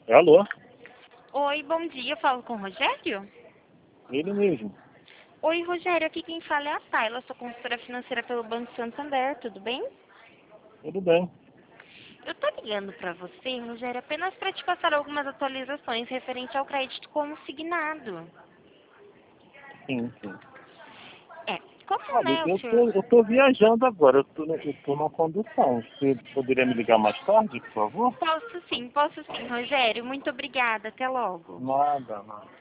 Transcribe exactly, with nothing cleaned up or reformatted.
Alô? Oi, bom dia. Eu falo com o Rogério? Ele mesmo. Oi, Rogério. Aqui quem fala é a Tayla. Sou consultora financeira pelo Banco Santander. Tudo bem? Tudo bem. Eu tô ligando pra você, Rogério, apenas para te passar algumas atualizações referente ao crédito consignado. Sim, sim. É, como, Olha, né, o eu senhor... tô, eu tô viajando agora, eu tô, eu tô na condução. Você poderia me ligar mais tarde, por favor? Posso sim, posso sim, Rogério. Muito obrigada. Até logo. Nada, nada.